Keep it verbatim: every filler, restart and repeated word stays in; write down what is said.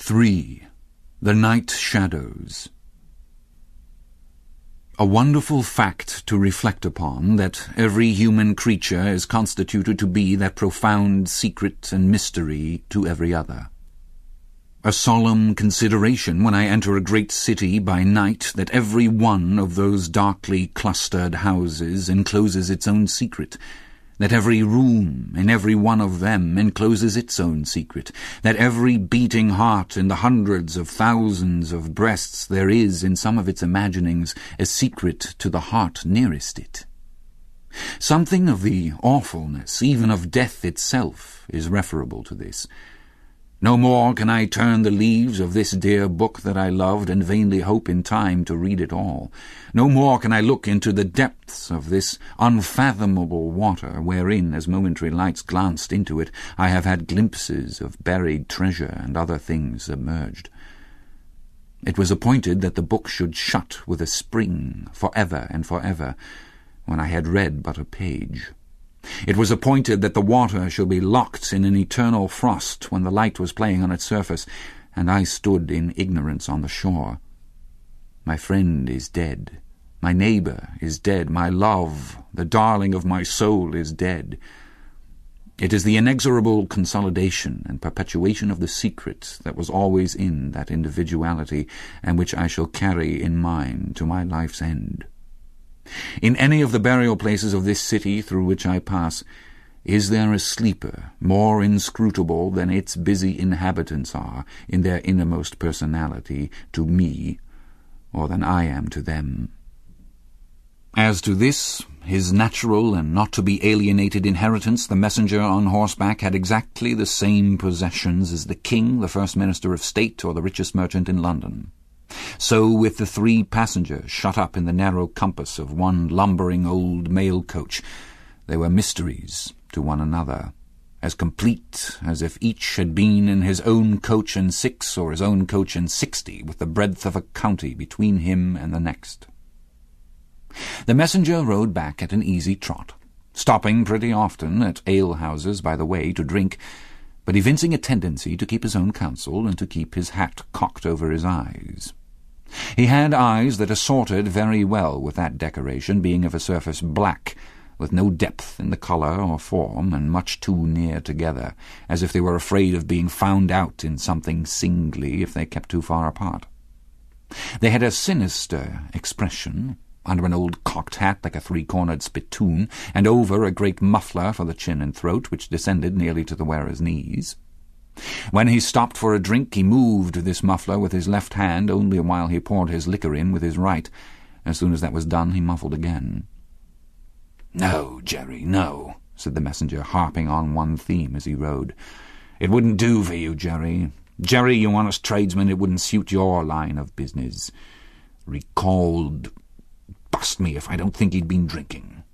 three. The Night Shadows. A wonderful fact to reflect upon, that every human creature is constituted to be that profound secret and mystery to every other. A solemn consideration when I enter a great city by night, that every one of those darkly clustered houses encloses its own secret, that every room in every one of them encloses its own secret, that every beating heart in the hundreds of thousands of breasts there is in some of its imaginings a secret to the heart nearest it. Something of the awfulness, even of death itself, is referable to this. No more can I turn the leaves of this dear book that I loved and vainly hope in time to read it all. No more can I look into the depths of this unfathomable water wherein, as momentary lights glanced into it, I have had glimpses of buried treasure and other things submerged. It was appointed that the book should shut with a spring for ever and for ever, when I had read but a page. It was appointed that the water should be locked in an eternal frost when the light was playing on its surface, and I stood in ignorance on the shore. My friend is dead. My neighbour is dead. My love, the darling of my soul, is dead. It is the inexorable consolidation and perpetuation of the secret that was always in that individuality, and which I shall carry in mine to my life's end. In any of the burial places of this city through which I pass, is there a sleeper more inscrutable than its busy inhabitants are in their innermost personality to me, or than I am to them? As to this, his natural and not to be alienated inheritance, the messenger on horseback had exactly the same possessions as the king, the first minister of state, or the richest merchant in London. So with the three passengers shut up in the narrow compass of one lumbering old mail coach, they were mysteries to one another, as complete as if each had been in his own coach and six, or his own coach and sixty, with the breadth of a county between him and the next. The messenger rode back at an easy trot, stopping pretty often at ale-houses by the way to drink, but evincing a tendency to keep his own counsel and to keep his hat cocked over his eyes. He had eyes that assorted very well with that decoration, being of a surface black, with no depth in the colour or form, and much too near together, as if they were afraid of being found out in something singly if they kept too far apart. They had a sinister expression, under an old cocked hat like a three-cornered spittoon, and over a great muffler for the chin and throat, which descended nearly to the wearer's knees. When he stopped for a drink, he moved this muffler with his left hand only while he poured his liquor in with his right. As soon as that was done, he muffled again. "No, Jerry, no," said the messenger, harping on one theme as he rode. "It wouldn't do for you, Jerry. Jerry, you honest tradesman, it wouldn't suit your line of business. Recalled... Bust me if I don't think he'd been drinking."